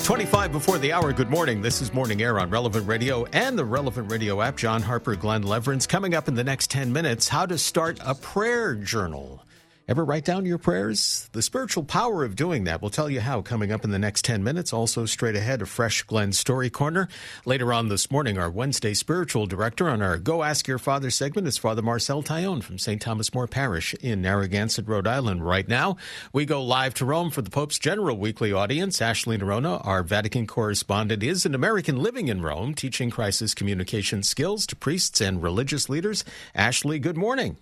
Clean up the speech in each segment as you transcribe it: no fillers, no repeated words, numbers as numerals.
25 before the hour. Good morning. This is Morning Air on Relevant Radio and the Relevant Radio app. John Harper, Glenn Leverance. Coming up in the next 10 minutes, how to start a prayer journal. Ever write down your prayers? The spiritual power of doing that. We'll tell you how coming up in the next 10 minutes. Also, straight ahead, a fresh Glenn Story Corner. Later on this morning, our Wednesday spiritual director on our Go Ask Your Father segment is Father Marcel Taillon from St. Thomas More Parish in Narragansett, Rhode Island. Right now, we go live to Rome for the Pope's General Weekly Audience. Ashley Nerona, our Vatican correspondent, is an American living in Rome, teaching crisis communication skills to priests and religious leaders. Ashley, good morning.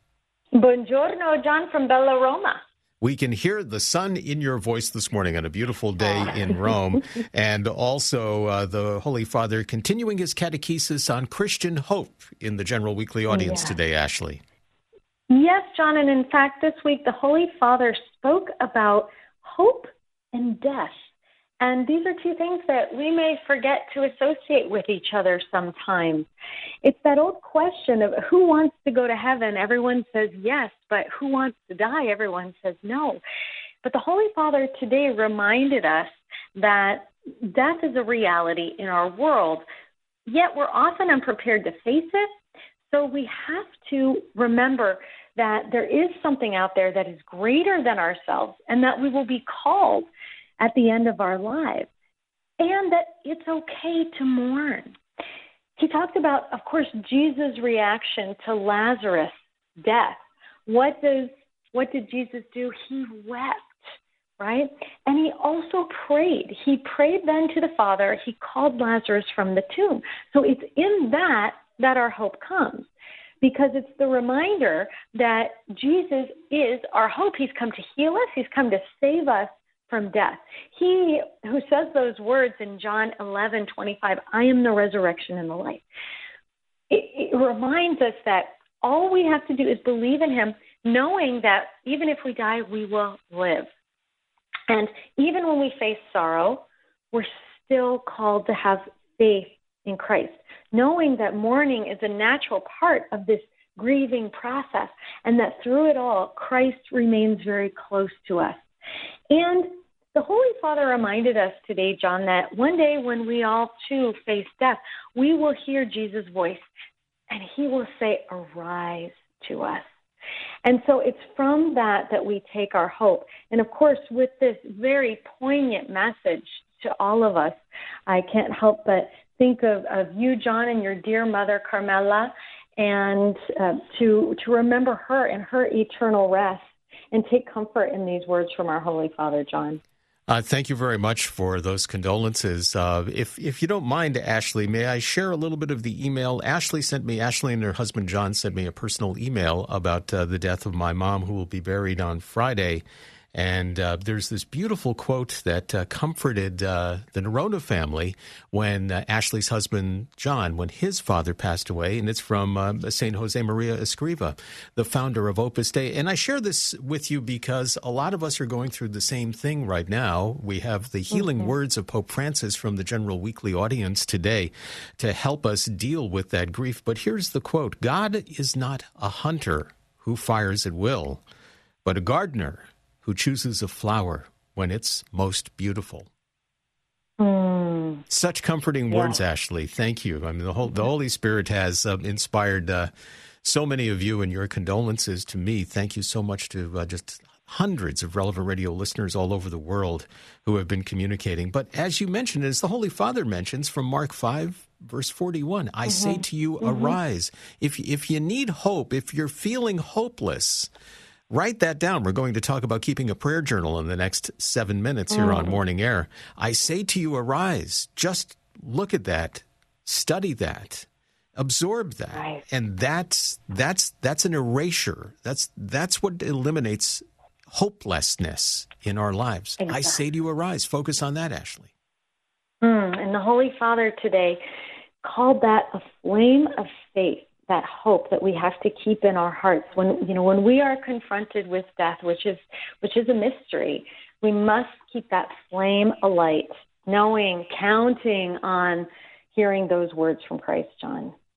Buongiorno, John from Bella Roma. We can hear the sun in your voice this morning on a beautiful day in Rome. And also the Holy Father continuing his catechesis on Christian hope in the General Weekly Audience today, Ashley. Yes, John. And in fact, this week, the Holy Father spoke about hope and death. And these are two things that we may forget to associate with each other sometimes. It's that old question of who wants to go to heaven? Everyone says yes, but who wants to die? Everyone says no. But the Holy Father today reminded us that death is a reality in our world, yet we're often unprepared to face it. So we have to remember that there is something out there that is greater than ourselves and that we will be called at the end of our lives, and that it's okay to mourn. He talked about, of course, Jesus' reaction to Lazarus' death. What did Jesus do? He wept, right? And he also prayed. He prayed then to the Father. He called Lazarus from the tomb. So it's in that our hope comes, because it's the reminder that Jesus is our hope. He's come to heal us. He's come to save us from death. He who says those words in John 11:25, I am the resurrection and the life. It reminds us that all we have to do is believe in him, knowing that even if we die, we will live. And even when we face sorrow, we're still called to have faith in Christ, knowing that mourning is a natural part of this grieving process, and that through it all, Christ remains very close to us. And the Holy Father reminded us today, John, that one day when we all too face death, we will hear Jesus' voice and he will say, arise to us. And so it's from that we take our hope. And of course, with this very poignant message to all of us, I can't help but think of you, John, and your dear mother, Carmela, and to remember her and her eternal rest, and take comfort in these words from our Holy Father, John. Thank you very much for those condolences. If you don't mind, Ashley, may I share a little bit of the email? Ashley and her husband John sent me a personal email about the death of my mom, who will be buried on Friday. And there's this beautiful quote that comforted the Nerona family when Ashley's husband, John, when his father passed away. And it's from St. Jose Maria Escriva, the founder of Opus Dei. And I share this with you because a lot of us are going through the same thing right now. We have the healing words of Pope Francis from the General Weekly Audience today to help us deal with that grief. But here's the quote: God is not a hunter who fires at will, but a gardener who chooses a flower when it's most beautiful. Such comforting words, Ashley. Thank you. I mean, the Holy Spirit has inspired so many of you, and your condolences to me. Thank you so much to just hundreds of Relevant Radio listeners all over the world who have been communicating. But as you mentioned, as the Holy Father mentions from Mark 5, verse 41, I say to you, arise. If you need hope, if you're feeling hopeless, write that down. We're going to talk about keeping a prayer journal in the next 7 minutes here on Morning Air. I say to you, arise. Just look at that, study that, absorb that, right. And that's an erasure. That's what eliminates hopelessness in our lives. Exactly. I say to you, arise. Focus on that, Ashley. And the Holy Father today called that a flame of faith. That hope that we have to keep in our hearts when we are confronted with death, which is a mystery. We must keep that flame alight, knowing, counting on hearing those words from Christ, John.